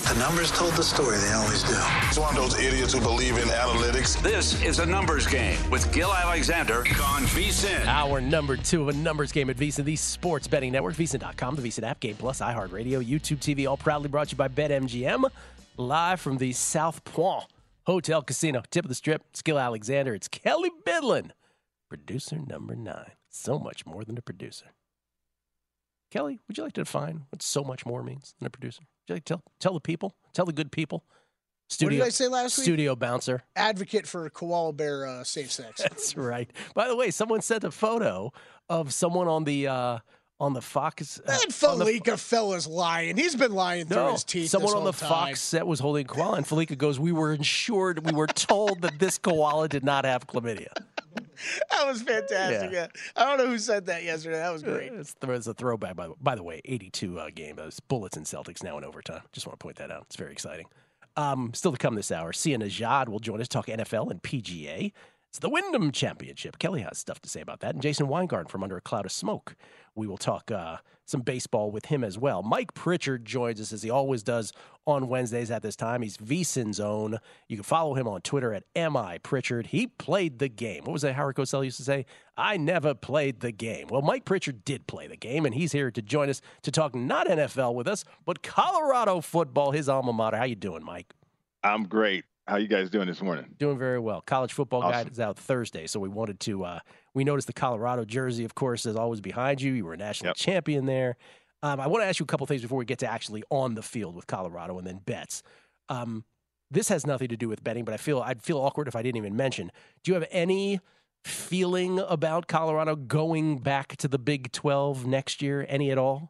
The numbers told the story. They always do. It's one of those idiots who believe in analytics. This is a numbers game with Gil Alexander on VSiN. Hour number 2 of a numbers game at VSiN, the sports betting network, VSiN.com, the VSiN app, Game Plus, iHeartRadio, YouTube TV, all proudly brought to you by BetMGM. Live from the South Point Hotel Casino, tip of the strip. It's Gil Alexander. It's Kelly Bidlin, producer number 9. So much more than a producer. Kelly, would you like to define what so much more means than a producer? Would you like to tell the people, tell the good people? Studio, what did I say last week? Studio bouncer. Advocate for koala bear safe sex. That's right. By the way, someone sent a photo of someone on the Fox. That Felica fella's lying. He's been lying through his teeth. Someone on the time. Fox set was holding a koala, and Felica goes, "We were told that this koala did not have chlamydia." That was fantastic. Yeah. I don't know who said that yesterday. That was great. It's a throwback, by the way. 82 game. Those Bullets and Celtics now in overtime. Just want to point that out. It's very exciting. Still to come this hour, Sia Nejad will join us, talk NFL and PGA. It's the Wyndham Championship. Kelly has stuff to say about that. And Jason Weingarten from Under a Cloud of Smoke. We will talk some baseball with him as well. Mike Pritchard joins us as he always does on Wednesdays at this time. He's VSiN's own. You can follow him on Twitter at MIPritchard. He played the game. What was that Howard Cosell used to say? I never played the game. Well, Mike Pritchard did play the game, and he's here to join us to talk not NFL with us, but Colorado football, his alma mater. How you doing, Mike? I'm great. How you guys doing this morning? Doing very well. College football Awesome. guide is out Thursday, so we wanted to we noticed the Colorado jersey, of course, is always behind you. You were a national champion there. I want to ask you a couple things before we get to actually on the field with Colorado and then bets. This has nothing to do with betting, but I'd feel awkward if I didn't even mention. Do you have any feeling about Colorado going back to the Big 12 next year? Any at all?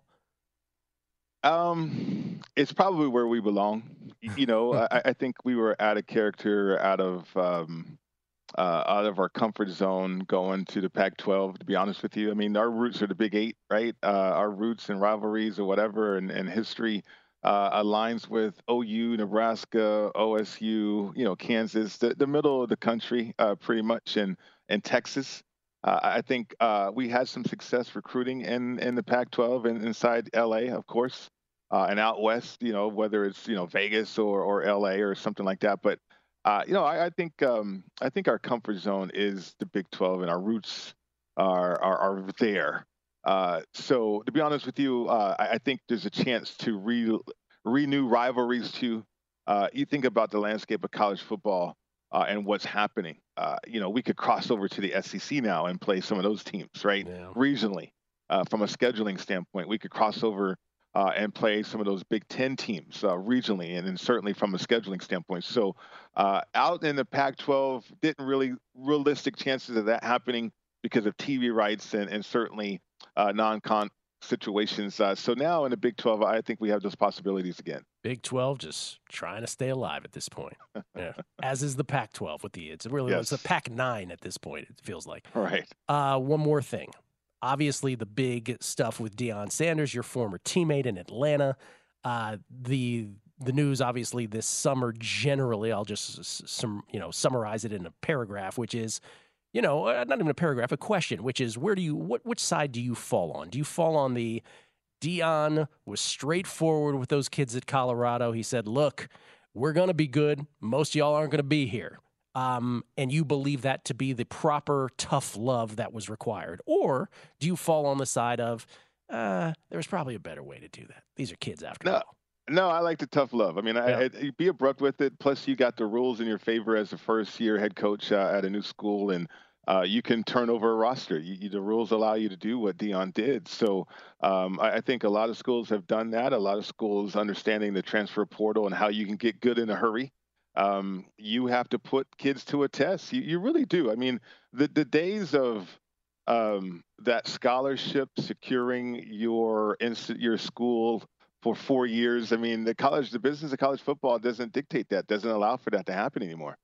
It's probably where we belong. You know, I think we were out of character, out of our comfort zone going to the Pac-12, to be honest with you. I mean, our roots are the Big 8, right? Our roots and rivalries or whatever and history aligns with OU, Nebraska, OSU, Kansas, the middle of the country pretty much, and Texas. I think we had some success recruiting in the Pac-12 and inside LA, of course, and out west, whether it's, Vegas or LA or something like that. But, I think our comfort zone is the Big 12 and our roots are there. So to be honest with you, I think there's a chance to renew rivalries too. You think about the landscape of college football and what's happening. We could cross over to the SEC now and play some of those teams, right? Yeah. Regionally, from a scheduling standpoint, we could cross over and play some of those Big Ten teams regionally, and then certainly from a scheduling standpoint. So out in the Pac-12, didn't really realistic chances of that happening because of TV rights and certainly non-con situations. So now in the Big 12, I think we have those possibilities again. Big 12 just trying to stay alive at this point. Yeah. As is the Pac-12 with it's a Pac-9 at this point, it feels like. Right. One more thing. Obviously, the big stuff with Deion Sanders, your former teammate in Atlanta. The news, obviously, this summer generally, I'll just summarize it in a paragraph, which is, not even a paragraph, a question, which is which side do you fall on? Do you fall on the Deion was straightforward with those kids at Colorado? He said, look, we're going to be good. Most of y'all aren't going to be here. And you believe that to be the proper tough love that was required? Or do you fall on the side of, there's probably a better way to do that? These are kids after all. No, I like the tough love. I mean, you be abrupt with it. Plus, you got the rules in your favor as a first-year head coach at a new school, and you can turn over a roster. The rules allow you to do what Deion did. So I think a lot of schools have done that. A lot of schools understanding the transfer portal and how you can get good in a hurry. You have to put kids to a test. You really do. I mean, the days of that scholarship securing your school for 4 years. I mean, the business of college football doesn't dictate that, doesn't allow for that to happen anymore.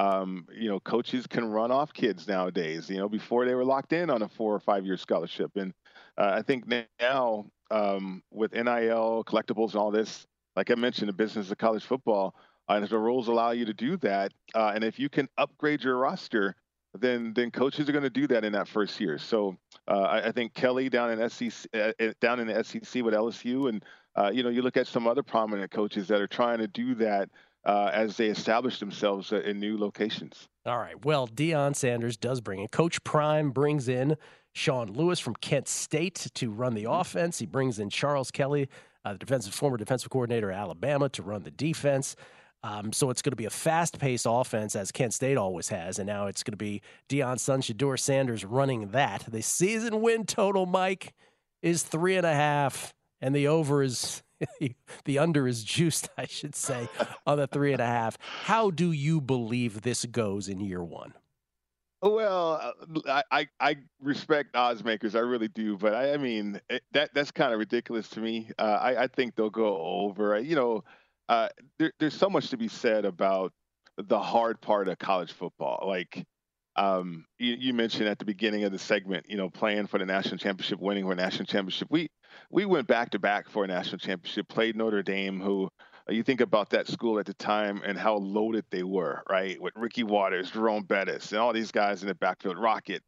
Coaches can run off kids nowadays, before they were locked in on a 4 or 5 year scholarship. And I think now with NIL, collectibles and all this, like I mentioned, the business of college football, and if the rules allow you to do that, and if you can upgrade your roster, then coaches are going to do that in that first year. So I think Kelly down in the SEC with LSU, and You look at some other prominent coaches that are trying to do that as they establish themselves in new locations. All right. Well, Deion Sanders does bring in. Coach Prime brings in Sean Lewis from Kent State to run the offense. He brings in Charles Kelly, the former defensive coordinator at Alabama, to run the defense. So it's going to be a fast-paced offense, as Kent State always has, and now it's going to be Deion's son, Shedeur Sanders, running that. The season win total, Mike, is 3.5, and the over is the under is juiced, I should say, on the 3.5. How do you believe this goes in year one? Well, I respect odds makers, I really do, but I mean that's kind of ridiculous to me. I think they'll go over. There's so much to be said about the hard part of college football. Like you mentioned at the beginning of the segment, playing for the national championship, winning for a national championship. We went back to back for a national championship, played Notre Dame, who you think about that school at the time and how loaded they were, right? With Ricky Waters, Jerome Bettis, and all these guys in the backfield, Rocket.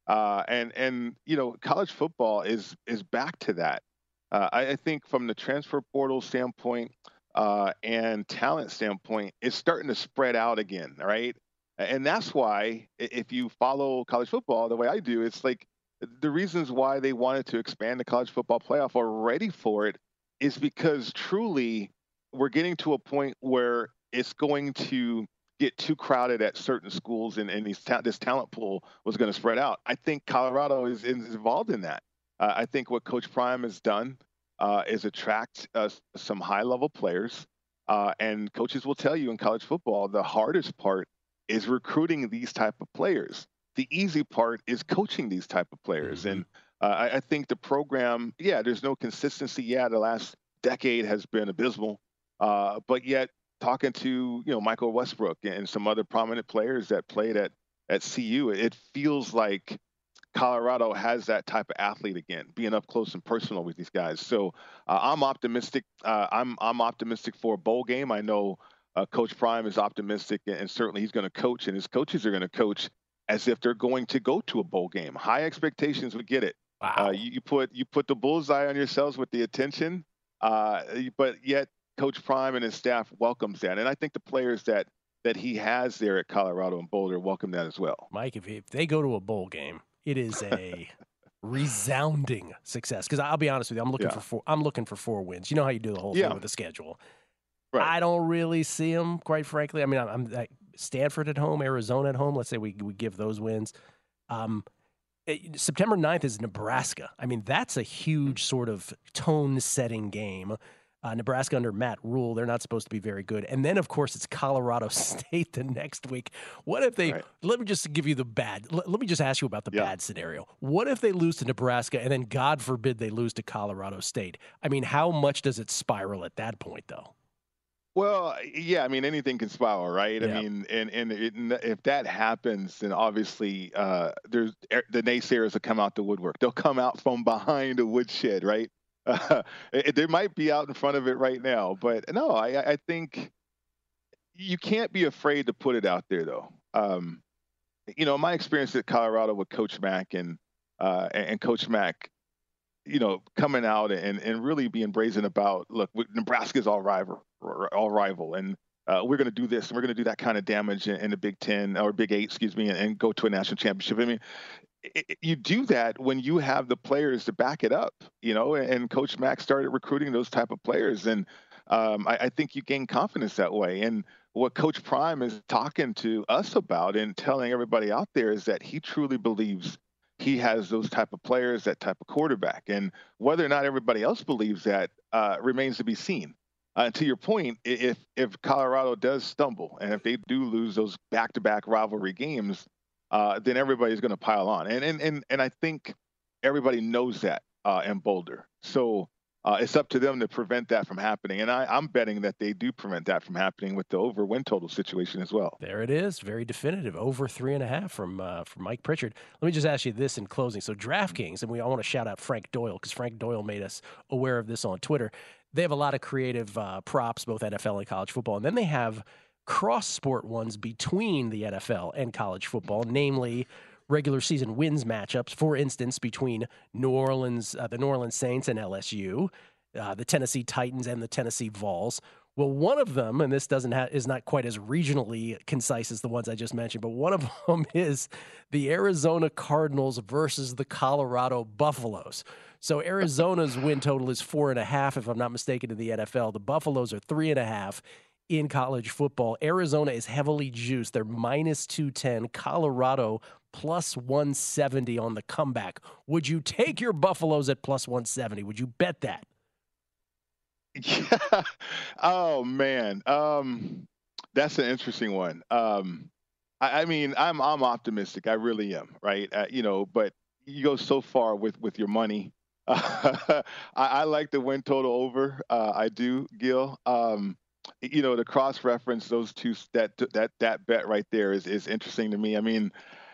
And college football is back to that. I think from the transfer portal standpoint and talent standpoint, it's starting to spread out again, right? And that's why, if you follow college football the way I do, it's like the reasons why they wanted to expand the college football playoff or ready for it is because truly we're getting to a point where it's going to get too crowded at certain schools, and this talent pool was going to spread out. I think Colorado is involved in that. I think what Coach Prime has done is attract some high-level players, and coaches will tell you in college football the hardest part is recruiting these type of players. The easy part is coaching these type of players. Mm-hmm. And I think the program, there's no consistency. The last decade has been abysmal. But yet, talking to Michael Westbrook and some other prominent players that played at CU, it feels like Colorado has that type of athlete again, being up close and personal with these guys. So I'm optimistic. I'm optimistic for a bowl game. I know Coach Prime is optimistic, and certainly he's going to coach, and his coaches are going to coach as if they're going to go to a bowl game. High expectations, we get it. Wow. You put the bullseye on yourselves with the attention, but yet Coach Prime and his staff welcomes that, and I think the players that he has there at Colorado and Boulder welcome that as well. Mike, if they go to a bowl game, it is a resounding success. Because I'll be honest with you, I'm looking for 4 wins. You know how you do the whole thing with the schedule. Right. I don't really see them, quite frankly. I mean, I'm Stanford at home, Arizona at home. Let's say we give those wins. September 9th is Nebraska. I mean, that's a huge sort of tone-setting game. Nebraska under Matt Rule, they're not supposed to be very good. And then, of course, it's Colorado State the next week. What if they let me just give you the bad. Let me just ask you about the bad scenario. What if they lose to Nebraska and then, God forbid, they lose to Colorado State? I mean, how much does it spiral at that point, though? Well, I mean, anything can spiral, right? Yeah. I mean, and if that happens, then obviously there's the naysayers will come out the woodwork. They'll come out from behind the woodshed, right? They might be out in front of it right now, but no, I think you can't be afraid to put it out there, though. My experience at Colorado with Coach Mack and Coach Mack, coming out and really being brazen about, look, Nebraska's all rival, and we're going to do this and we're going to do that kind of damage in the Big Ten or Big 8, and go to a national championship. I mean, you do that when you have the players to back it up, and Coach Mack started recruiting those type of players. And I think you gain confidence that way. And what Coach Prime is talking to us about and telling everybody out there is that he truly believes he has those type of players, that type of quarterback. And whether or not everybody else believes that remains to be seen. To your point, if Colorado does stumble and if they do lose those back-to-back rivalry games, then everybody's going to pile on. And I think everybody knows that in Boulder. So it's up to them to prevent that from happening. And I'm betting that they do prevent that from happening with the over win total situation as well. There it is. Very definitive. Over 3.5 from Mike Pritchard. Let me just ask you this in closing. So DraftKings, and I want to shout out Frank Doyle because Frank Doyle made us aware of this on Twitter. They have a lot of creative props, both NFL and college football. And then they have cross-sport ones between the NFL and college football, namely regular season wins matchups, for instance, between the New Orleans Saints and LSU, the Tennessee Titans and the Tennessee Vols. Well, one of them, and this is not quite as regionally concise as the ones I just mentioned, but one of them is the Arizona Cardinals versus the Colorado Buffaloes. So Arizona's win total is 4.5, if I'm not mistaken, in the NFL. The Buffaloes are 3.5 in college football. Arizona is heavily juiced. They're minus 210. Colorado plus 170 on the comeback. Would you take your Buffaloes at plus 170? Would you bet that? Yeah. Oh man. That's an interesting one. I mean, I'm optimistic. I really am. Right. But you go so far with your money. I like the win total over. I do, Gil. To cross reference those two, that bet right there is interesting to me. I mean,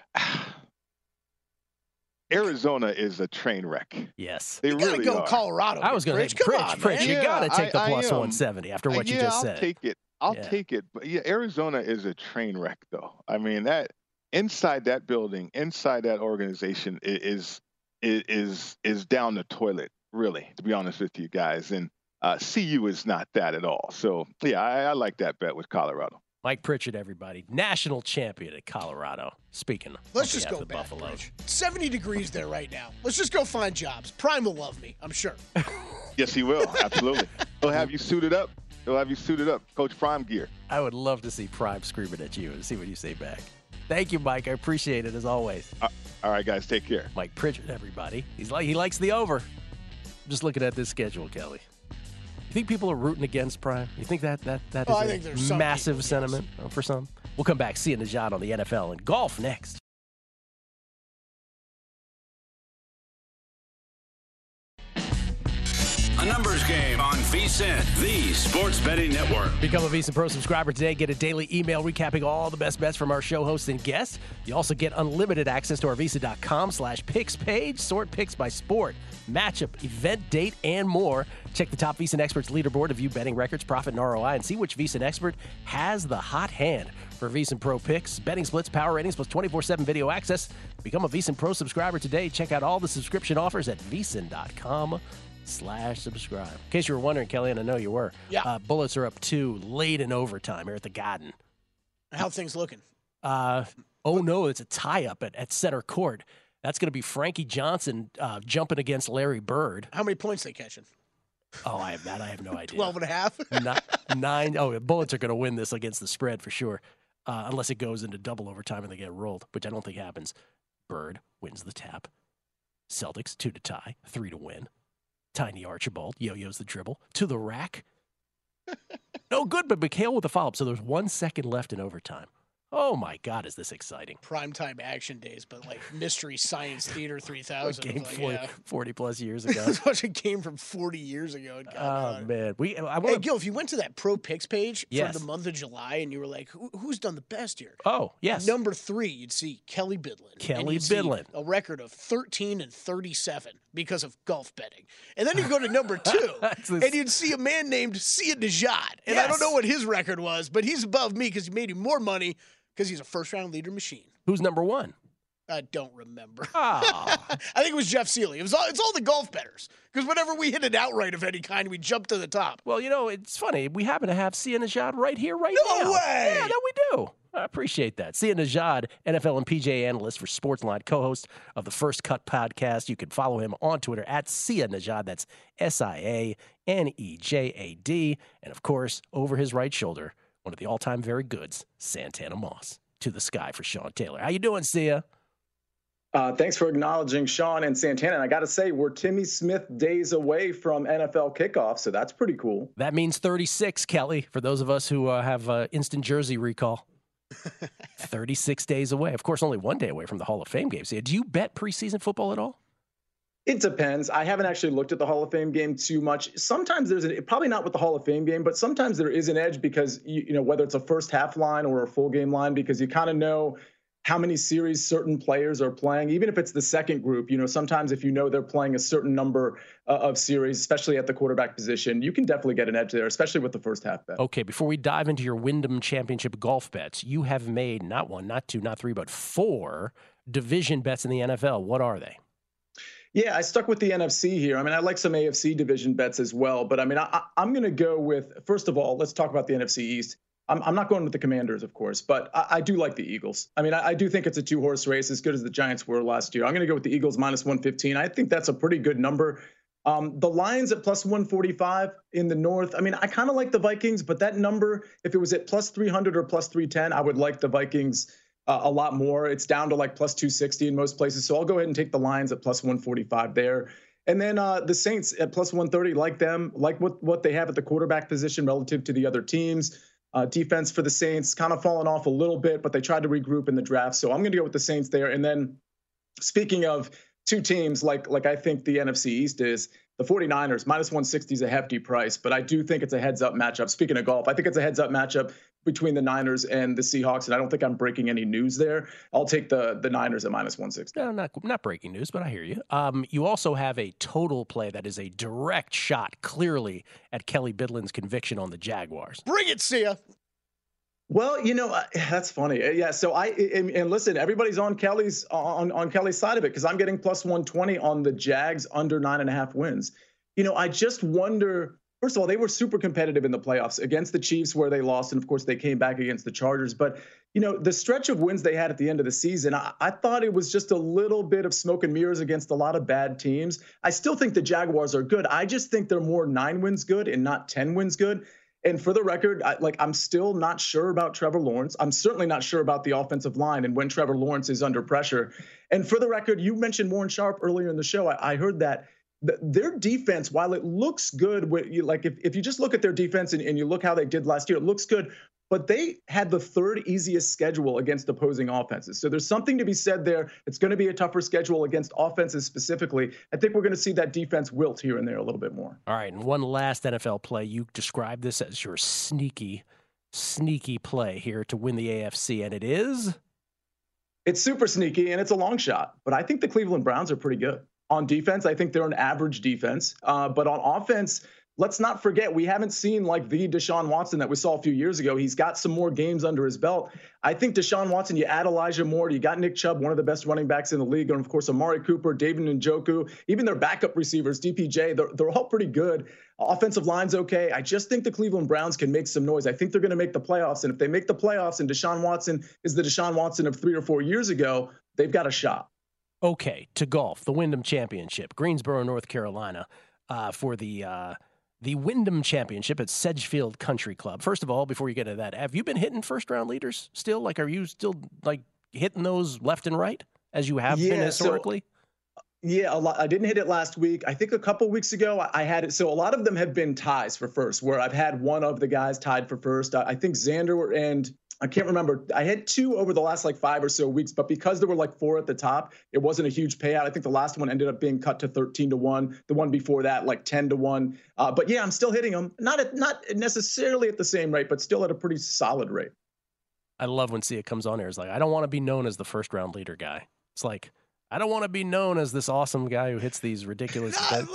Arizona is a train wreck. Yes. You gotta go Colorado. I was going to say, Pritch, you got to take the plus 170 after what you just said. I'll take it. I'll take it. But yeah, Arizona is a train wreck, though. I mean, that inside that building, inside that organization is down the toilet, really, to be honest with you guys. And CU is not that at all. So, yeah, I like that bet with Colorado. Mike Pritchett, everybody. National champion at Colorado. Speaking of Let's just go the back, Buffaloes. Pritch. 70 degrees there right now. Let's just go find jobs. Prime will love me, I'm sure. Yes, he will. Absolutely. He'll have you suited up. Coach Prime gear. I would love to see Prime screaming at you and see what you say back. Thank you, Mike. I appreciate it as always. All right, guys. Take care. Mike Pritchett, everybody. He likes the over. I'm just looking at this schedule, Kelly. You think people are rooting against Prime? You think that is a massive sentiment for some? We'll come back. Sia Nejad on the NFL and golf next. A numbers game on VSiN, the sports betting network. Become a VSiN Pro subscriber today. Get a daily email recapping all the best bets from our show hosts and guests. You also get unlimited access to our VSiN.com/picks page. Sort picks by sport, matchup, event, date, and more. Check the top VSiN experts leaderboard to view betting records, profit, and ROI, and see which VSiN expert has the hot hand for VSiN Pro picks, betting splits, power ratings, plus 24/7 video access. Become a VSiN Pro subscriber today. Check out all the subscription offers at VSiN.com/subscribe. In case you were wondering, Kelly, and I know you were, Bullets are up 2 late in overtime here at the Garden. How things looking? No, it's a tie-up at center court. That's going to be Frankie Johnson jumping against Larry Bird. How many points they catching? Oh, I have no idea. 12.5? 9. Oh, Bullets are going to win this against the spread for sure, unless it goes into double overtime and they get rolled, which I don't think happens. Bird wins the tap. Celtics 2 to tie, 3 to win. Tiny Archibald yo-yos the dribble to the rack. No good, but McHale with the follow-up. So there's 1 second left in overtime. Oh, my God, is this exciting. Primetime action days, but like Mystery Science Theater 3000. Game 40-plus years ago. I was watching a game from 40 years ago. Oh, man. Hey, Gil, if you went to that Pro Picks page Yes. for the month of July and you were like, who's done the best here? Oh, yes. Number 3, you'd see Kelly Bidlin. Kelly You'd see Bidlin. a record of 13-37 because of golf betting. And then you go to number 2, and you'd see a man named Sia Nejad. And I don't know what his record was, but he's above me because he made him more money because he's a first-round leader machine. Who's number 1? I don't remember. Oh. I think it was Jeff Seeley. It's all the golf bettors. Because whenever we hit an outright of any kind, we jump to the top. Well, it's funny. We happen to have Sia Nejad right here, right now. No way! Yeah, no, we do. I appreciate that. Sia Nejad, NFL and PGA analyst for Sportsline, co-host of the First Cut podcast. You can follow him on Twitter at Sia Nejad. That's SIANEJAD. And, of course, over his right shoulder, one of the all-time very goods, Santana Moss. To the sky for Sean Taylor. How you doing, Sia? Thanks for acknowledging Sean and Santana. And I got to say, we're Timmy Smith days away from NFL kickoff, so that's pretty cool. That means 36, Kelly, for those of us who have instant jersey recall. 36 days away. Of course, only 1 day away from the Hall of Fame game. Sia, do you bet preseason football at all? It depends. I haven't actually looked at the Hall of Fame game too much. Sometimes probably not with the Hall of Fame game, but sometimes there is an edge because, whether it's a first half line or a full game line, because you kind of know how many series certain players are playing, even if it's the second group. Sometimes if they're playing a certain number of series, especially at the quarterback position, you can definitely get an edge there, especially with the first half bet. Okay, before we dive into your Wyndham Championship golf bets, you have made not 1, not 2, not 3, but 4 division bets in the NFL. What are they? Yeah, I stuck with the NFC here. I mean, I like some AFC division bets as well, but I mean, I'm going to go with, first of all, let's talk about the NFC East. I'm not going with the Commanders, of course, but I do like the Eagles. I mean, I do think it's a 2-horse race, as good as the Giants were last year. I'm going to go with the Eagles minus 115. I think that's a pretty good number. The Lions at plus 145 in the North. I mean, I kind of like the Vikings, but that number, if it was at plus 300 or plus 310, I would like the Vikings a lot more. It's down to like plus 260 in most places. So I'll go ahead and take the Lions at plus 145 there. And then the Saints at plus 130, like them, like what they have at the quarterback position relative to the other teams. Defense for the Saints kind of fallen off a little bit, but they tried to regroup in the draft. So I'm going to go with the Saints there. And then speaking of two teams, like I think the NFC East is, the 49ers, minus 160 is a hefty price, but I do think it's a heads-up matchup. Speaking of golf, I think it's a heads-up matchup between the Niners and the Seahawks, and I don't think I'm breaking any news there. I'll take the Niners at minus 160. No, not breaking news, but I hear you. You also have a total play that is a direct shot, clearly, at Kelly Bidlin's conviction on the Jaguars. Bring it, Sia. Well, that's funny. Yeah. So and listen, everybody's on Kelly's on Kelly's side of it because I'm getting plus 120 on the Jags under 9.5 wins. I just wonder. First of all, they were super competitive in the playoffs against the Chiefs, where they lost, and of course they came back against the Chargers. But the stretch of wins they had at the end of the season, I thought it was just a little bit of smoke and mirrors against a lot of bad teams. I still think the Jaguars are good. I just think they're more 9 wins good and not 10 wins good. And for the record, I'm still not sure about Trevor Lawrence. I'm certainly not sure about the offensive line and when Trevor Lawrence is under pressure. And for the record, you mentioned Warren Sharp earlier in the show. I heard that their defense, while it looks good, if you just look at their defense and you look how they did last year, it looks good. But they had the third easiest schedule against opposing offenses. So there's something to be said there. It's going to be a tougher schedule against offenses specifically. I think we're going to see that defense wilt here and there a little bit more. All right, and one last NFL play. You described this as your sneaky play here to win the AFC, and it is? It's super sneaky, and it's a long shot. But I think the Cleveland Browns are pretty good. On defense, I think they're an average defense. But on offense, let's not forget, we haven't seen like the Deshaun Watson that we saw a few years ago. He's got some more games under his belt. I think Deshaun Watson, you add Elijah Moore, you got Nick Chubb, one of the best running backs in the league, and of course, Amari Cooper, David Njoku, even their backup receivers, DPJ, they're all pretty good. Offensive line's okay. I just think the Cleveland Browns can make some noise. I think they're going to make the playoffs, and if they make the playoffs and Deshaun Watson is the Deshaun Watson of 3 or 4 years ago, they've got a shot. Okay, to golf, the Wyndham Championship, Greensboro, North Carolina, for the Wyndham Championship at Sedgefield Country Club. First of all, before you get into that, have you been hitting first-round leaders still? Like, are you still, like, hitting those left and right as you have been historically? Yeah, a lot. I didn't hit it last week. I think a couple weeks ago I had it. So a lot of them have been ties for first, where I've had one of the guys tied for first. I think Xander and I can't remember. I had 2 over the last like 5 or so weeks, but because there were like 4 at the top, it wasn't a huge payout. I think the last one ended up being cut to 13-1. The one before that, like 10-1. But yeah, I'm still hitting them. Not necessarily at the same rate, but still at a pretty solid rate. I love when Sia comes on here. It's like, I don't want to be known as the first round leader guy. It's like, I don't want to be known as this awesome guy who hits these ridiculous.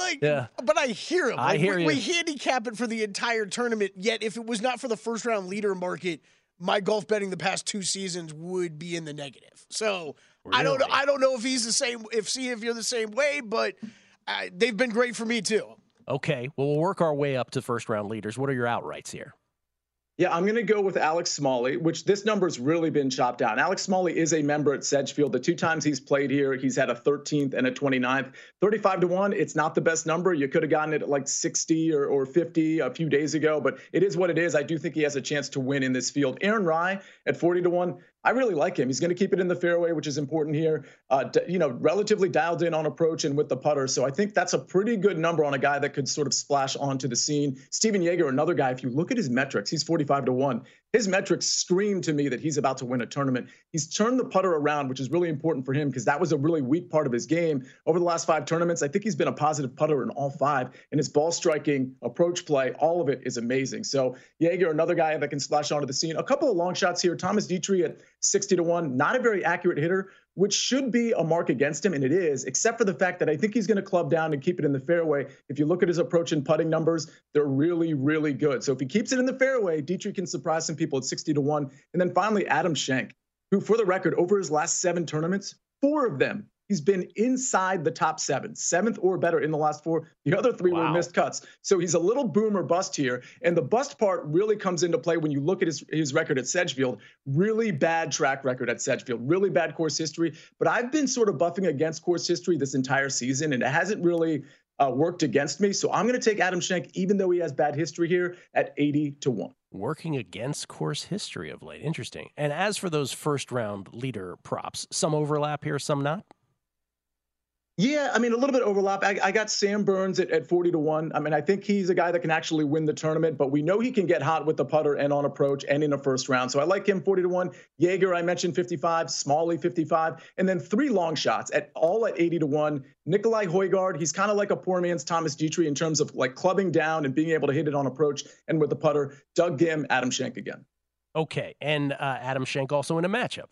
But I hear him. I hear you. We handicap it for the entire tournament. Yet, if it was not for the first round leader market, my golf betting the past 2 seasons would be in the negative. So really? I don't know if he's the same. If you're the same way, but they've been great for me too. Okay, well, we'll work our way up to first round leaders. What are your outrights here? Yeah, I'm going to go with Alex Smalley, which this number's really been chopped down. Alex Smalley is a member at Sedgefield. The 2 times he's played here, he's had a 13th and a 29th. 35-1, it's not the best number. You could have gotten it at like 60 or 50 a few days ago, but it is what it is. I do think he has a chance to win in this field. Aaron Rye at 40-1. I really like him. He's going to keep it in the fairway, which is important here. Relatively dialed in on approach and with the putter. So I think that's a pretty good number on a guy that could sort of splash onto the scene. Steven Yeager, another guy, if you look at his metrics, he's 45-1. His metrics scream to me that he's about to win a tournament. He's turned the putter around, which is really important for him because that was a really weak part of his game. Over the last 5 tournaments, I think he's been a positive putter in all 5. And his ball striking, approach play, all of it is amazing. So Yeager, another guy that can splash onto the scene. A couple of long shots here. Thomas Dietrich at 60-1, not a very accurate hitter, which should be a mark against him, and it is, except for the fact that I think he's going to club down and keep it in the fairway. If you look at his approach and putting numbers, they're really, really good. So if he keeps it in the fairway, Dietrich can surprise some people at 60-1. And then finally, Adam Schenk, who, for the record, over his last 7 tournaments, 4 of them he's been inside the top seventh or better in the last 4. The other 3 were missed cuts. So he's a little boom or bust here. And the bust part really comes into play when you look at his record at Sedgefield. Really bad track record at Sedgefield, really bad course history. But I've been sort of buffing against course history this entire season, and it hasn't really worked against me. So I'm going to take Adam Schenk, even though he has bad history here, at 80-1. Working against course history of late. Interesting. And as for those first-round leader props, some overlap here, some not? Yeah, I mean, a little bit of overlap. I got Sam Burns at 40-1. I mean, I think he's a guy that can actually win the tournament, but we know he can get hot with the putter and on approach and in a first round. So I like him 40-1. Jaeger, I mentioned 55, Smalley 55, and then 3 long shots all at 80-1. Nikolai Højgaard, he's kind of like a poor man's Thomas Dietrich in terms of like clubbing down and being able to hit it on approach and with the putter. Doug Ghim, Adam Schenk again. Okay, and Adam Schenk also in a matchup.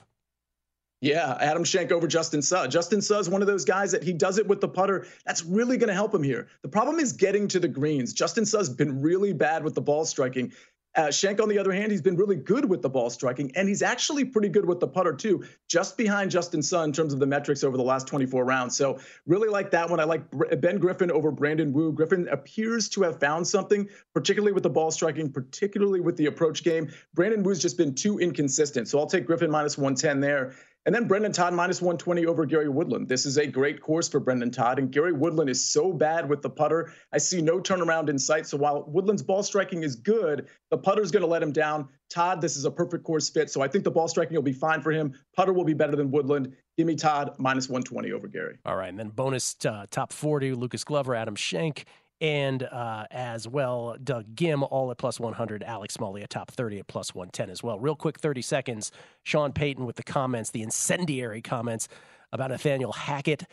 Yeah, Adam Schenk over Justin Suh. Justin Suh is one of those guys that he does it with the putter. That's really going to help him here. The problem is getting to the greens. Justin Suh's been really bad with the ball striking. Schenk, on the other hand, he's been really good with the ball striking, and he's actually pretty good with the putter, too, just behind Justin Suh in terms of the metrics over the last 24 rounds. So really like that one. I like Ben Griffin over Brandon Wu. Griffin appears to have found something, particularly with the ball striking, particularly with the approach game. Brandon Wu's just been too inconsistent, so I'll take Griffin minus 110 there. And then Brendan Todd minus 120 over Gary Woodland. This is a great course for Brendan Todd, and Gary Woodland is so bad with the putter. I see no turnaround in sight. So while Woodland's ball striking is good, the putter's going to let him down. Todd, this is a perfect course fit. So I think the ball striking will be fine for him. Putter will be better than Woodland. Give me Todd minus 120 over Gary. All right, and then bonus top 40, Lucas Glover, Adam Schenk, and as well, Doug Ghim, all at plus 100. Alex Smalley at top 30 at plus 110 as well. Real quick, 30 seconds. Sean Payton with the comments, the incendiary comments about Nathaniel Hackett.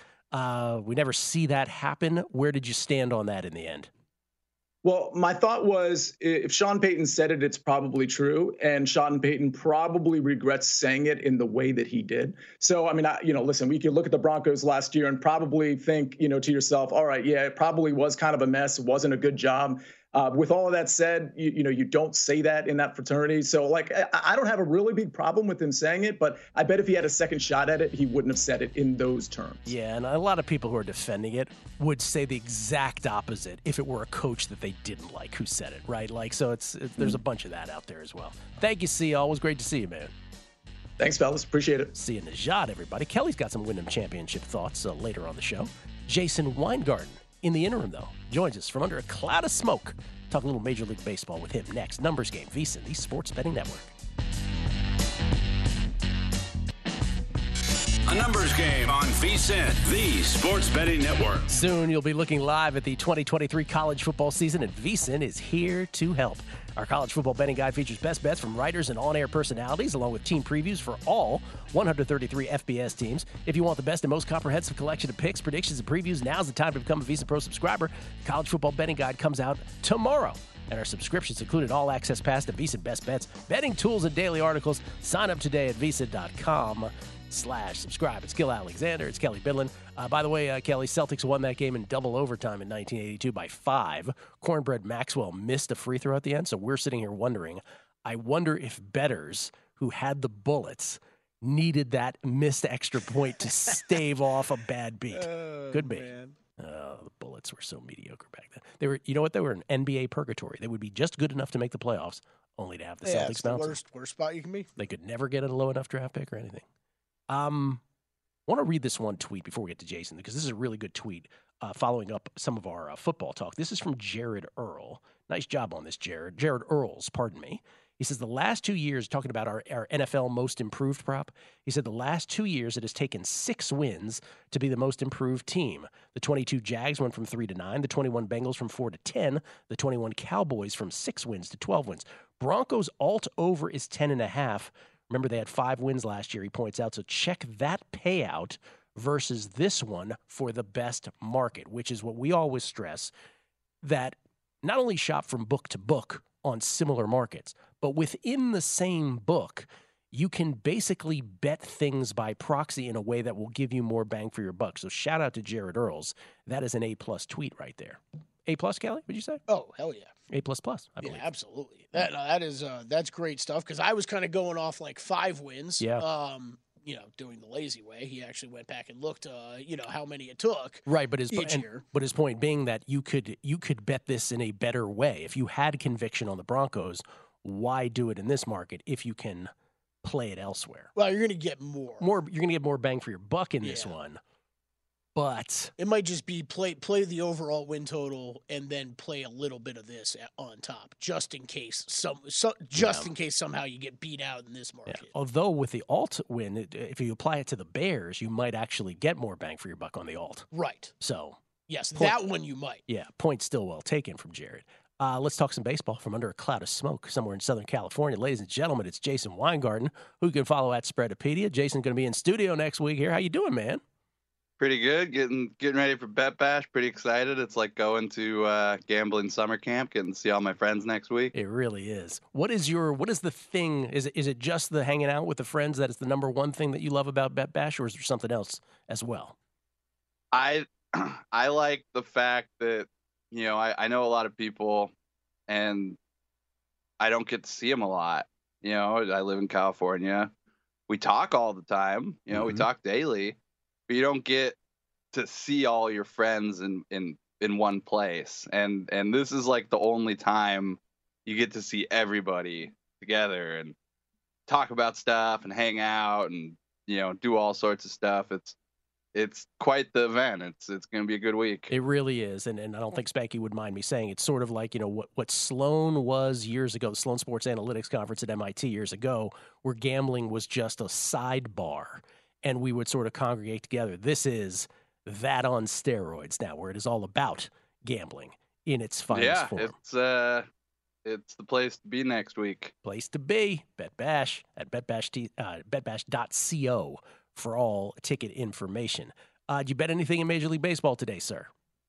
We never see that happen. Where did you stand on that in the end? Well, my thought was if Sean Payton said it, it's probably true. And Sean Payton probably regrets saying it in the way that he did. So, I mean, listen, we could look at the Broncos last year and probably think, to yourself, all right, yeah, it probably was kind of a mess. It wasn't a good job. With all of that said, you don't say that in that fraternity. So, like, I don't have a really big problem with him saying it, but I bet if he had a second shot at it, he wouldn't have said it in those terms. Yeah, and a lot of people who are defending it would say the exact opposite if it were a coach that they didn't like who said it, right? Like, so there's a bunch of that out there as well. Thank you, C. Always great to see you, man. Thanks, fellas. Appreciate it. See you, Najad, everybody. Kelly's got some Wyndham Championship thoughts later on the show. Jason Weingarten, in the interim, though, joins us from under a cloud of smoke. Talk a little Major League Baseball with him next. Numbers Game, VSiN, the Sports Betting Network. A numbers game on VSiN, the Sports Betting Network. Soon you'll be looking live at the 2023 college football season, and VSiN is here to help. Our college football betting guide features best bets from writers and on-air personalities, along with team previews for all 133 FBS teams. If you want the best and most comprehensive collection of picks, predictions, and previews, now's the time to become a VSiN Pro subscriber. The college football betting guide comes out tomorrow, and our subscriptions include an all-access pass to VSiN Best Bets, betting tools, and daily articles. Sign up today at VSiN.com/subscribe. It's Gil Alexander. It's Kelly Bidlin. By the way, Kelly, Celtics won that game in double overtime in 1982 by 5. Cornbread Maxwell missed a free throw at the end, so we're sitting here wondering, I wonder if bettors who had the bullets needed that missed extra point to stave off a bad beat. Could be. Man. The Bullets were so mediocre back then. They were, you know what? They were an NBA purgatory. They would be just good enough to make the playoffs, only to have the Celtics bounce. It's the worst spot you can be. They could never get a low enough draft pick or anything. I want to read this one tweet before we get to Jason, because this is a really good tweet following up some of our football talk. This is from Jared Earl. Nice job on this, Jared. Jared Earls, pardon me. He says the last 2 years, talking about our NFL most improved prop, he said the last 2 years it has taken 6 wins to be the most improved team. The 22 Jags went from 3 to 9, the 21 Bengals from 4 to 10, the 21 Cowboys from 6 wins to 12 wins. Broncos alt over is 10.5. Remember, they had 5 wins last year, he points out. So check that payout versus this one for the best market, which is what we always stress, that not only shop from book to book on similar markets, but within the same book, you can basically bet things by proxy in a way that will give you more bang for your buck. So shout out to Jared Earls. That is an A-plus tweet right there. A-plus, Kelly, would you say? Oh, hell yeah. A++, I believe. Yeah, absolutely. That's great stuff, because I was kind of going off like 5 wins. Yeah. doing the lazy way. He actually went back and looked, how many it took. Right, but but his point being that you could bet this in a better way. If you had conviction on the Broncos, why do it in this market if you can play it elsewhere? Well, you're going to get more. You're going to get more bang for your buck in this one. But it might just be play the overall win total and then play a little bit of this on top, just in case in case somehow you get beat out in this market. Yeah. Although with the alt win, if you apply it to the Bears, you might actually get more bang for your buck on the alt. Right. So yes, that one you might. Yeah, point still well taken from Jared. Let's talk some baseball from under a cloud of smoke somewhere in Southern California. Ladies and gentlemen, it's Jason Weingarten, who you can follow at Spreadopedia. Jason's going to be in studio next week here. How you doing, man? Pretty good. Getting ready for Bet Bash. Pretty excited. It's like going to gambling summer camp. Getting to see all my friends next week. It really is. What is the thing? Is it just the hanging out with the friends that is the number one thing that you love about Bet Bash, or is there something else as well? I like the fact that I know a lot of people, and I don't get to see them a lot. I live in California. We talk all the time. We talk daily. But you don't get to see all your friends in one place. And this is like the only time you get to see everybody together and talk about stuff and hang out and, do all sorts of stuff. It's quite the event. It's going to be a good week. It really is. And I don't think Spanky would mind me saying it's sort of like, what Sloan was years ago, the Sloan Sports Analytics Conference at MIT years ago, where gambling was just a sidebar. And we would sort of congregate together. This is that on steroids now, where it is all about gambling in its finest form. It's the place to be next week. Place to be. Bet Bash at betbash.co for all ticket information. Did you bet anything in Major League Baseball today, sir?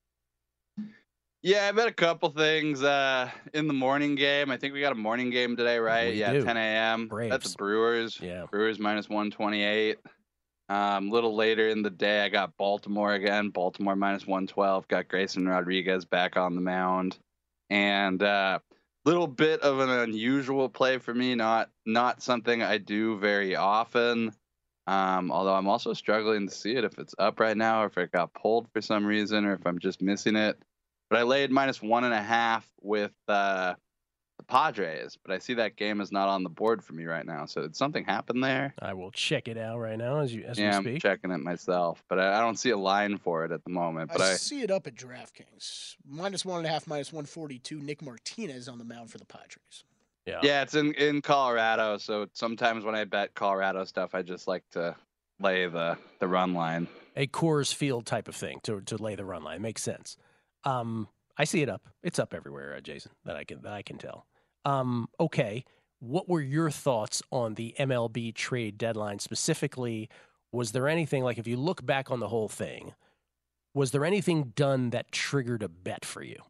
Yeah, I bet a couple things in the morning game. I think we got a morning game today, right? We do. 10 a.m. Braves. That's the Brewers. Yeah. Brewers minus 128. A little later in the day, I got Baltimore again. Baltimore minus 112. Got Grayson Rodriguez back on the mound. And little bit of an unusual play for me. Not something I do very often. Although I'm also struggling to see it if it's up right now or if it got pulled for some reason or if I'm just missing it. But I laid minus 1.5 with the Padres, but I see that game is not on the board for me right now. So did something happen there? I will check it out right now as we speak. I'm checking it myself, but I don't see a line for it at the moment. But I see it up at DraftKings. Minus 1.5, minus 142. Nick Martinez on the mound for the Padres. Yeah, it's in Colorado. So sometimes when I bet Colorado stuff, I just like to lay the run line. A Coors Field type of thing to lay the run line. Makes sense. I see it up. It's up everywhere, Jason, that I can tell. Okay. What were your thoughts on the MLB trade deadline specifically? Was there anything, like if you look back on the whole thing, was there anything done that triggered a bet for you?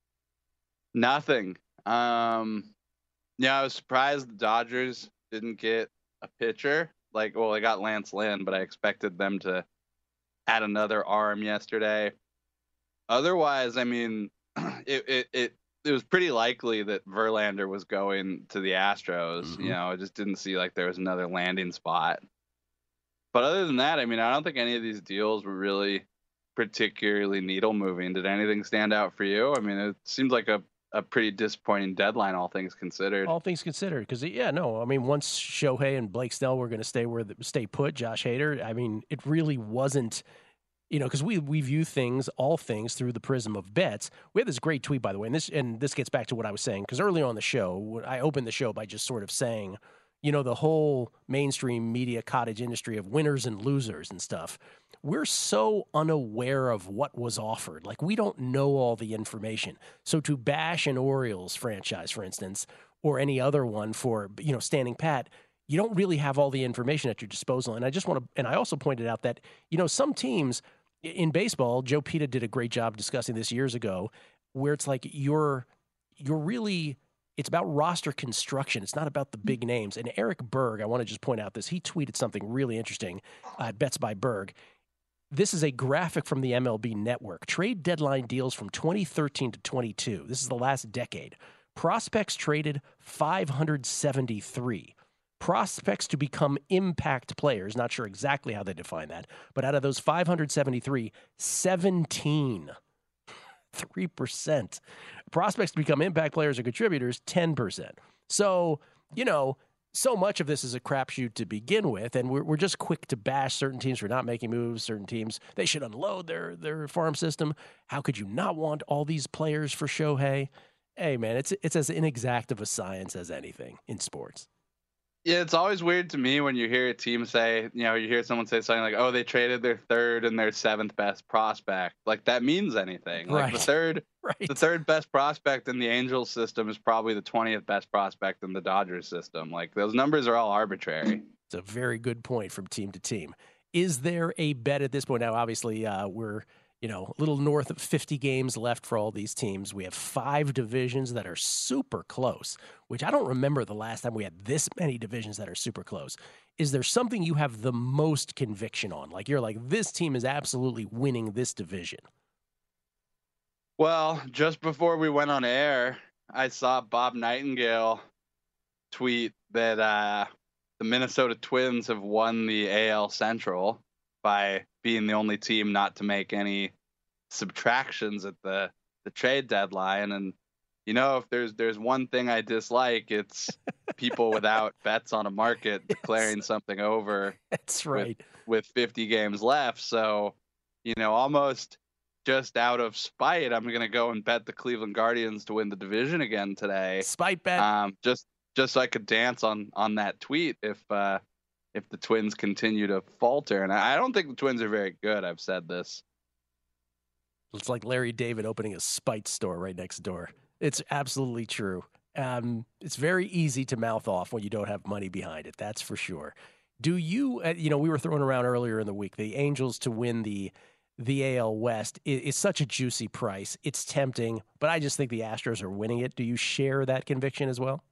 Nothing. I was surprised the Dodgers didn't get a pitcher. They got Lance Lynn, but I expected them to add another arm yesterday. Otherwise, I mean, it was pretty likely that Verlander was going to the Astros. Mm-hmm. I just didn't see like there was another landing spot. But other than that, I mean, I don't think any of these deals were really particularly needle moving. Did anything stand out for you? I mean, it seems like a pretty disappointing deadline, all things considered. All things considered, because once Shohei and Blake Snell were going to stay put, Josh Hader. I mean, it really wasn't. Because we view all things through the prism of bets. We had this great tweet, by the way, and this gets back to what I was saying, because earlier on the show, I opened the show by just sort of saying, the whole mainstream media cottage industry of winners and losers and stuff, we're so unaware of what was offered. Like, we don't know all the information. So to bash an Orioles franchise, for instance, or any other one for, standing pat, you don't really have all the information at your disposal. And I also pointed out that, some teams in baseball, Joe Pita did a great job discussing this years ago, where it's like you're really, it's about roster construction. It's not about the big names. And Eric Berg, I want to just point out this. He tweeted something really interesting at Bets by Berg. This is a graphic from the MLB Network. Trade deadline deals from 2013 to 22. This is the last decade. Prospects traded 573. prospects to become impact players. Not sure exactly how they define that, but out of those 573, 17, 3%. Prospects to become impact players or contributors, 10%. So, so much of this is a crapshoot to begin with, and we're just quick to bash certain teams for not making moves. Certain teams, they should unload their farm system. How could you not want all these players for Shohei? Hey, man, it's as inexact of a science as anything in sports. Yeah, it's always weird to me when you hear a team say, you hear someone say something like, oh, they traded their third and their seventh best prospect. Like, that means anything. Like, the third best prospect in the Angels system is probably the 20th best prospect in the Dodgers system. Like, those numbers are all arbitrary. It's a very good point from team to team. Is there a bet at this point? Now, obviously, we're a little north of 50 games left for all these teams. We have 5 divisions that are super close, which I don't remember the last time we had this many divisions that are super close. Is there something you have the most conviction on? Like, you're like, this team is absolutely winning this division. Well, just before we went on air, I saw Bob Nightingale tweet that the Minnesota Twins have won the AL Central by being the only team not to make any subtractions at the trade deadline. And, if there's one thing I dislike, it's people without bets on a market declaring something over. That's right. With 50 games left. So, almost just out of spite, I'm going to go and bet the Cleveland Guardians to win the division again today. Spite bet. Just so I could dance on that tweet if the Twins continue to falter. And I don't think the Twins are very good. I've said this. It's like Larry David opening a spite store right next door. It's absolutely true. It's very easy to mouth off when you don't have money behind it. That's for sure. Do you, we were throwing around earlier in the week, the Angels to win the AL West is such a juicy price. It's tempting, but I just think the Astros are winning it. Do you share that conviction as well?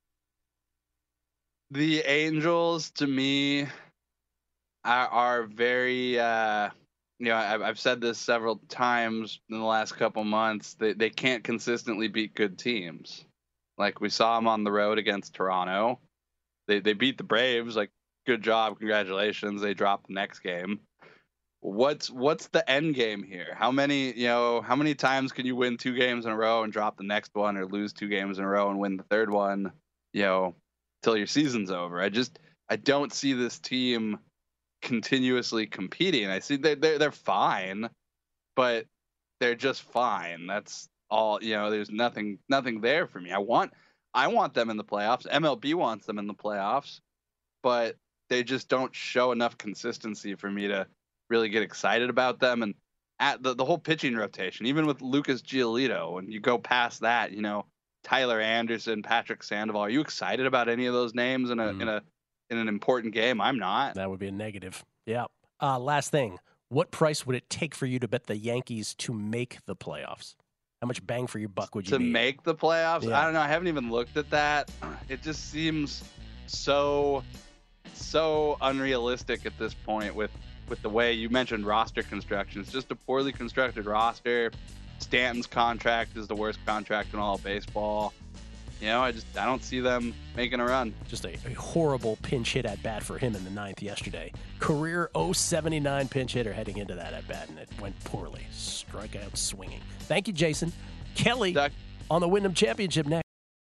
The Angels, to me, are very, I've said this several times in the last couple months. They can't consistently beat good teams. Like, we saw them on the road against Toronto. They beat the Braves. Like, good job, congratulations. They dropped the next game. What's the end game here? How many times can you win 2 games in a row and drop the next one, or lose 2 games in a row and win the third one, till your season's over? I don't see this team continuously competing. I see they're fine, but they're just fine. That's all. There's nothing there for me. I want them in the playoffs. MLB wants them in the playoffs, but they just don't show enough consistency for me to really get excited about them. And at the whole pitching rotation, even with Lucas Giolito, and you go past that, Tyler Anderson, Patrick Sandoval, are you excited about any of those names in an important game? I'm not. That would be a negative. Yeah. Last thing, what price would it take for you to bet the Yankees to make the playoffs? How much bang for your buck would you need? To make the playoffs? Yeah. I don't know. I haven't even looked at that. It just seems so unrealistic at this point with the way you mentioned roster construction. It's just a poorly constructed roster. Stanton's contract is the worst contract in all of baseball. I don't see them making a run. Just a horrible pinch hit at bat for him in the 9th yesterday. Career 079 pinch hitter heading into that at bat, and it went poorly. Strikeout swinging. Thank you, Jason. Kelly on the Wyndham Championship next.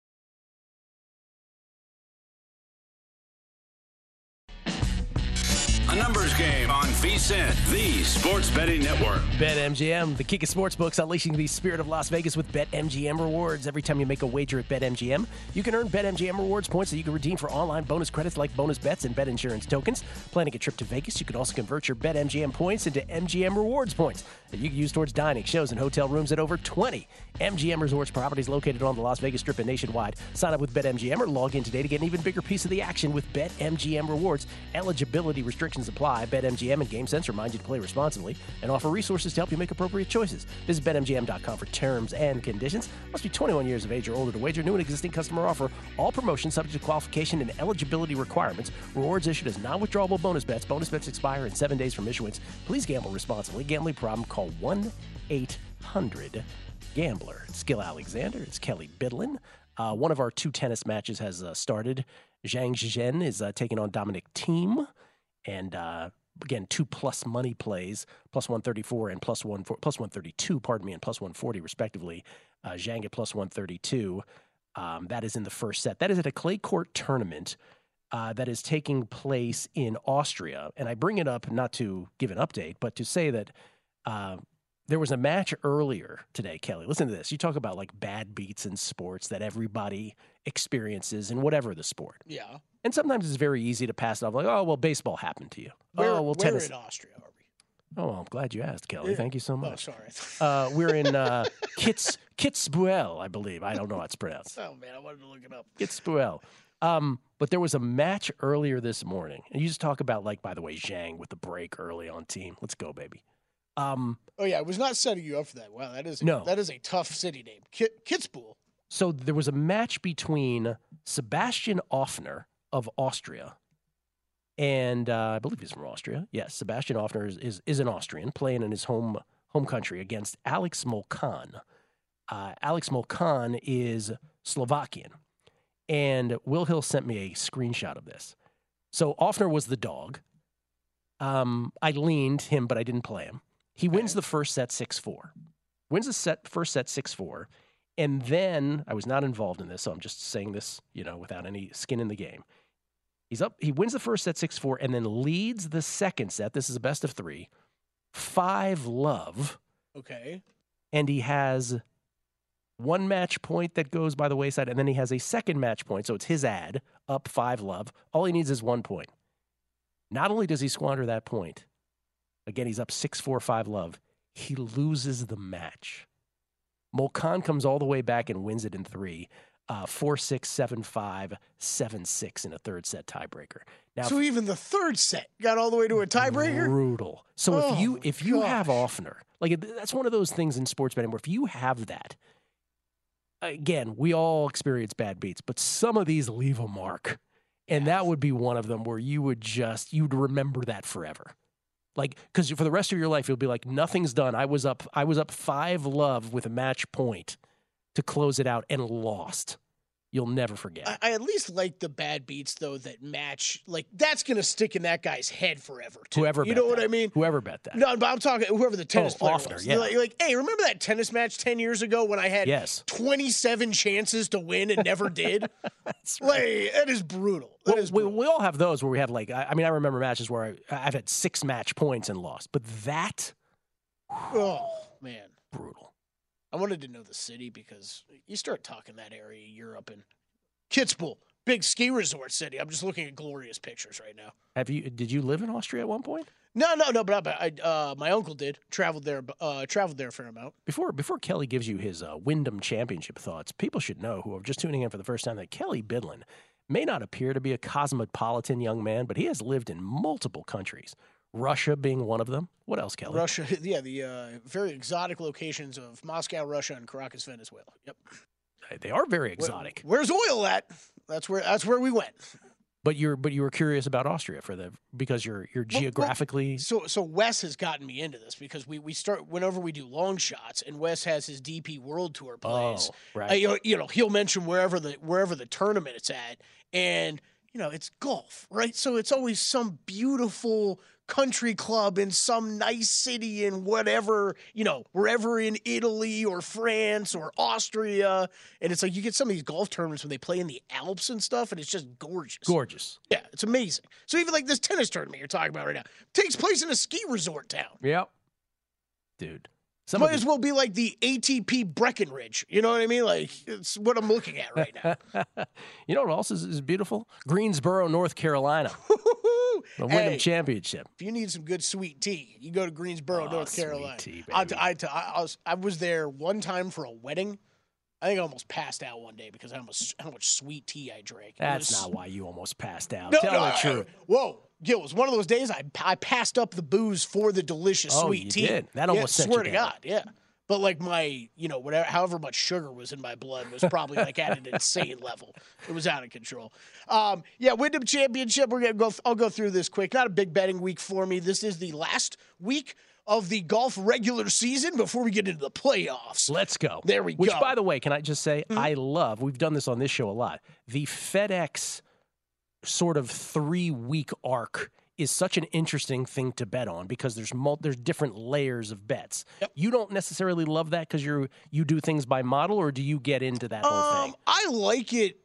A numbers game on VSiN, the sports betting network. BetMGM, the king of sportsbooks, unleashing the spirit of Las Vegas with BetMGM rewards. Every time you make a wager at BetMGM, you can earn BetMGM rewards points that you can redeem for online bonus credits like bonus bets and bet insurance tokens. Planning a trip to Vegas, you can also convert your BetMGM points into MGM rewards points that you can use towards dining, shows, and hotel rooms at over 20 MGM Resorts properties located on the Las Vegas Strip and nationwide. Sign up with BetMGM or log in today to get an even bigger piece of the action with BetMGM rewards. Eligibility restrictions apply. BetMGM and GameSense remind you to play responsibly and offer resources to help you make appropriate choices. Visit BetMGM.com for terms and conditions. Must be 21 years of age or older to wager. New and existing customer offer. All promotions subject to qualification and eligibility requirements. Rewards issued as non-withdrawable bonus bets. Bonus bets expire in 7 days from issuance. Please gamble responsibly. Gambling problem? Call 1-800-GAMBLER. It's Gil Alexander. It's Kelly Bidlin. One of our 2 tennis matches has started. Zhang Zhen is taking on Dominic Thiem. And again, 2+ money plays, plus 134 and plus 132, and plus 140 respectively. Zhang at plus 132. That is in the first set. That is at a clay court tournament that is taking place in Austria. And I bring it up not to give an update, but to say that there was a match earlier today, Kelly. Listen to this. You talk about like bad beats in sports that everybody experiences in whatever the sport. Yeah. And sometimes it's very easy to pass it off like, oh, well, baseball happened to you. Where tennis. in Austria are we? Oh, well, I'm glad you asked, Kelly. Thank you so much. Oh, sorry. We're in Kitzbühel, I believe. I don't know how it's pronounced. Oh, man, I wanted to look it up. Kitzbühel. But there was a match earlier this morning. And you just talk about, like, by the way, Zhang with the break early on team. Let's go, baby. Oh, yeah, I was not setting you up for that. Wow, that is a tough city name. Kitzbühel. So there was a match between Sebastian Offner of Austria, and I believe he's from Austria. Yes, Sebastian Offner is an Austrian playing in his home country against Alex Molcan. Alex Molcan is Slovakian, and Will Hill sent me a screenshot of this. So Offner was the dog. I leaned him, but I didn't play him. He wins the first set 6-4. Wins the first set 6-4. And then, I was not involved in this, so I'm just saying this, without any skin in the game. He's up. He wins the first set 6-4 and then leads the second set. This is a best of 3. 5-love. Okay. And he has 1 match point that goes by the wayside, and then he has a second match point. So it's his ad, up 5-love. All he needs is 1 point. Not only does he squander that point, again, he's up 6-4, 5-love. He loses the match. Molcan comes all the way back and wins it in 3. 4-6, 7-5, 7-6 in a third set tiebreaker. Now, so even the third set got all the way to a tiebreaker? Brutal. So if you have Offner, like that's one of those things in sports betting where if you have that, again, we all experience bad beats, but some of these leave a mark. And that would be one of them where you'd remember that forever. Like, because for the rest of your life, you'll be like, nothing's done. I was up 5-love with a match point to close it out and lost. You'll never forget. I at least like the bad beats, though, that match. Like, that's going to stick in that guy's head forever, too. You know what I mean? Whoever bet that. No, but I'm talking whoever the tennis player Offner, was. yeah. Like, hey, remember that tennis match 10 years ago when I had 27 chances to win and never did? That's right. Like, that is brutal. We all have those where we have, like, I remember matches where I've had 6 match points and lost. But that, oh, man. Brutal. I wanted to know the city because you start talking that area, Europe, and Kitzbühel, big ski resort city. I'm just looking at glorious pictures right now. Did you live in Austria at one point? No, but my uncle did. Traveled there a fair amount. Before Kelly gives you his Wyndham Championship thoughts, people should know who are just tuning in for the first time that Kelly Bidlin may not appear to be a cosmopolitan young man, but he has lived in multiple countries. Russia being one of them. What else, Kelly? Russia, yeah, the very exotic locations of Moscow, Russia, and Caracas, Venezuela. Yep. They are very exotic. Where's oil at? That's where we went. But you were curious about Austria because you're geographically. So Wes has gotten me into this because we start whenever we do long shots, and Wes has his DP World Tour plays. Oh, right. He'll mention wherever the tournament it's at, and it's golf, right? So it's always some beautiful country club in some nice city in whatever, wherever in Italy or France or Austria. And it's like you get some of these golf tournaments when they play in the Alps and stuff, and it's just gorgeous. Gorgeous. Yeah, it's amazing. So even like this tennis tournament you're talking about right now takes place in a ski resort town. Yep. Dude. Might as well be like the ATP Breckenridge. You know what I mean? Like, it's what I'm looking at right now. You know what else is beautiful? Greensboro, North Carolina. The Wyndham Championship. If you need some good sweet tea, you go to Greensboro, North Carolina. Sweet tea, I was there one time for a wedding. I think I almost passed out one day because how much sweet tea I drank. That's not why you almost passed out. No, Tell the truth. Whoa. Gil, it was one of those days I passed up the booze for the delicious sweet tea. Did. That almost sent you down. Swear to God, yeah. But like my, whatever, however much sugar was in my blood was probably like at an insane level. It was out of control. Wyndham Championship. I'll go through this quick. Not a big betting week for me. This is the last week of the golf regular season before we get into the playoffs. Let's go. There we go. Which, by the way, can I just say, I love, we've done this on this show a lot, the FedEx sort of 3-week arc is such an interesting thing to bet on because there's different layers of bets. Yep. You don't necessarily love that because you do things by model, or do you get into that whole thing? I like it.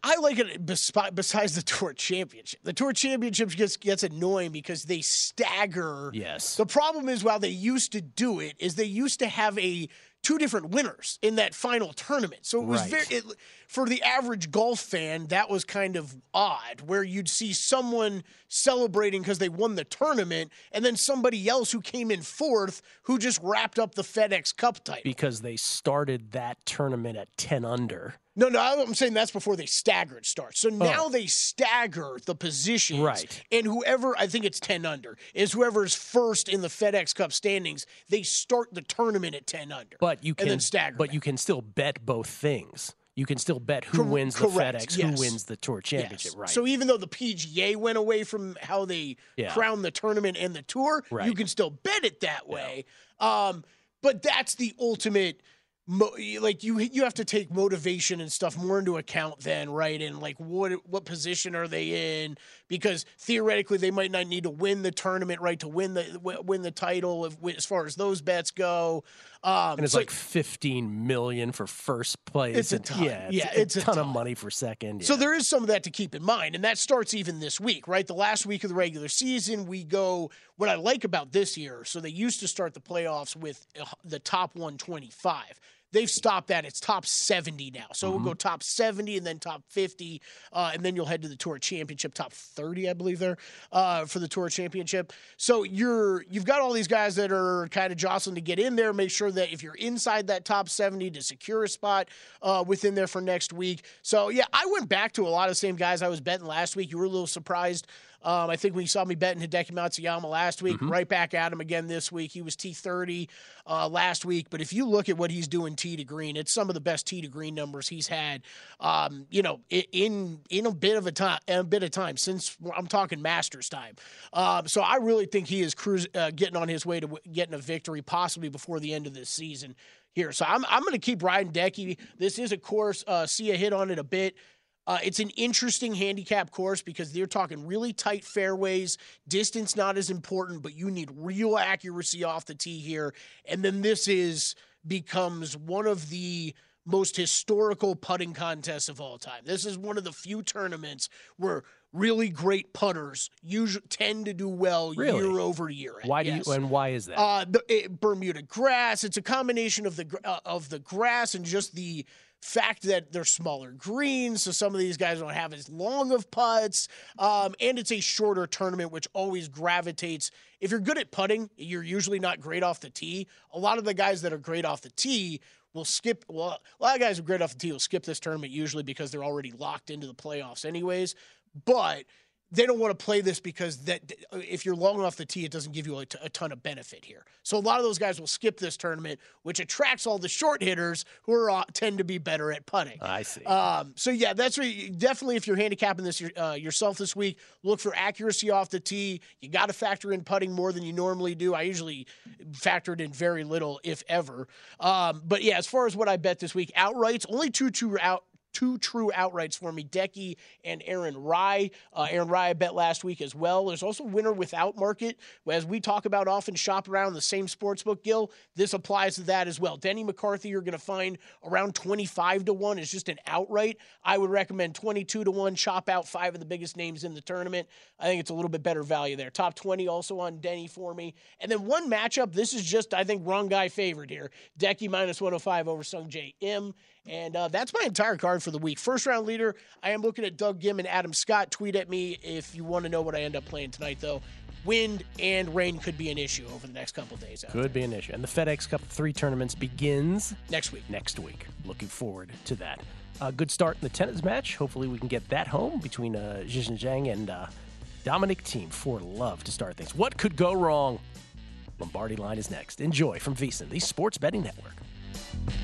Besides the Tour Championship. The Tour Championship gets annoying because they stagger. Yes. The problem is, while they used to do it, is they used to have two different winners in that final tournament. So it was for the average golf fan, that was kind of odd, where you'd see someone celebrating because they won the tournament, and then somebody else who came in fourth who just wrapped up the FedEx Cup title. Because they started that tournament at 10 under. No, I'm saying that's before they staggered starts. So now they stagger the positions. Right. And whoever, I think it's 10 under, is whoever's first in the FedEx Cup standings, they start the tournament at 10 under. But you can, and then stagger but back. you can still bet both things. You can still bet who wins the FedEx, yes. who wins the Tour Championship, right? So even though the PGA went away from how they crown the tournament and the Tour, you can still bet it that way. But that's the ultimate. You have to take motivation and stuff more into account then, right? And like what position are they in? Because theoretically they might not need to win the tournament, right, to win the title as far as those bets go. And it's like $15 million for first place. It's a ton. It's a ton of money for second. Yeah. So there is some of that to keep in mind, and that starts even this week, right? The last week of the regular season, we go. What I like about this year, so they used to start the playoffs with the top 125. They've stopped that. It's top 70 now. So we'll go top 70 and then top 50, and then you'll head to the Tour Championship, top 30, I believe there, for the Tour Championship. So you've got all these guys that are kind of jostling to get in there. Make sure that if you're inside that top 70 to secure a spot within there for next week. So, yeah, I went back to a lot of the same guys I was betting last week. You were a little surprised. I think when you saw me betting Hideki Matsuyama last week, right back at him again this week. He was T30 last week. But if you look at what he's doing tee to green, it's some of the best tee to green numbers he's had, in a bit of time since I'm talking Masters time. So I really think he is getting on his way to getting a victory, possibly before the end of this season here. So I'm going to keep riding Decky. This is a course. Sia hit on it a bit. It's an interesting handicap course because they're talking really tight fairways, distance not as important, but you need real accuracy off the tee here. And then this becomes one of the most historical putting contests of all time. This is one of the few tournaments where really great putters usually tend to do well year over year. Why why is that? Bermuda grass. It's a combination of the grass and just the fact that they're smaller greens, so some of these guys don't have as long of putts, and it's a shorter tournament, which always gravitates. If you're good at putting, you're usually not great off the tee. A lot of the guys that are great off the tee will skip. Well, a lot of guys who are great off the tee will skip this tournament usually because they're already locked into the playoffs anyways. But they don't want to play this because if you're long off the tee, it doesn't give you a ton of benefit here. So a lot of those guys will skip this tournament, which attracts all the short hitters who tend to be better at putting. I see. So, yeah, that's where definitely if you're handicapping this yourself this week, look for accuracy off the tee. You got to factor in putting more than you normally do. I usually factor it in very little, if ever. But, yeah, as far as what I bet this week, outrights, only two true outrights for me, Decky and Aaron Rai. Aaron Rai I bet last week as well. There's also winner without market. As we talk about often, shop around the same sportsbook, Gil. This applies to that as well. Denny McCarthy you're going to find around 25-1 is just an outright. I would recommend 22-1. Chop out 5 of the biggest names in the tournament. I think it's a little bit better value there. Top 20 also on Denny for me. And then one matchup, this is just, I think, wrong guy favored here. Decky minus 105 over Sung J M. And that's my entire card for the week. First round leader, I am looking at Doug Gim and Adam Scott. Tweet at me if you want to know what I end up playing tonight, though. Wind and rain could be an issue over the next couple of days. Could be an issue. And the FedEx Cup 3 tournaments begins next week. Looking forward to that. Good start in the tennis match. Hopefully we can get that home between Zhizhen Zhang and Dominic Thiem for love to start things. What could go wrong? Lombardi Line is next. Enjoy from VSiN, the Sports Betting Network.